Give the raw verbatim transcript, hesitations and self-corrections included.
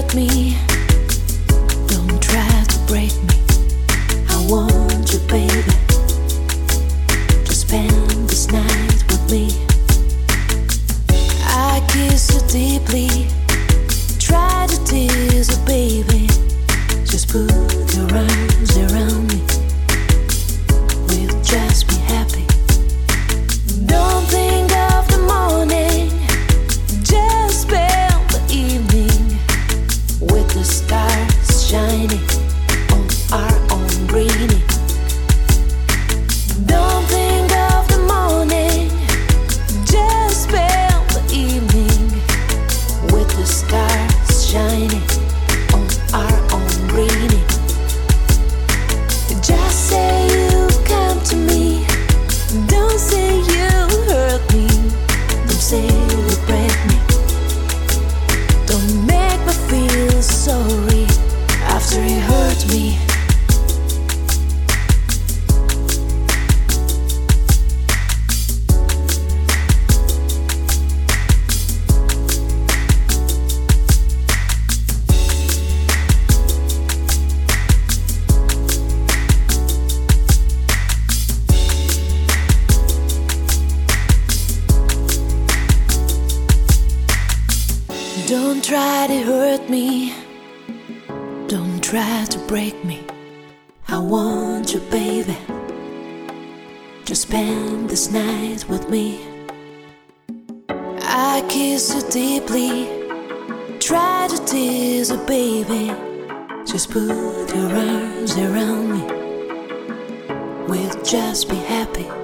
hurt me. Don't try to break me. I want you, baby, to spend this night with me. I kiss you deeply, try to tease you, baby. Just put your arms around me. We'll just be happy. Don't think of the morning, just spend the evening with the stars shining on our own greenie. Don't think of the morning, just spend the evening with the stars shining on our own greenie. Just say you come to me, don't say you hurt me, don't say you break me. Don't make me feel sorry after you hurt me. Don't try to hurt me, don't try to break me. I want you, baby, to spend this night with me. I kiss you deeply, try to tease you, baby. Just put your arms around me. We'll just be happy.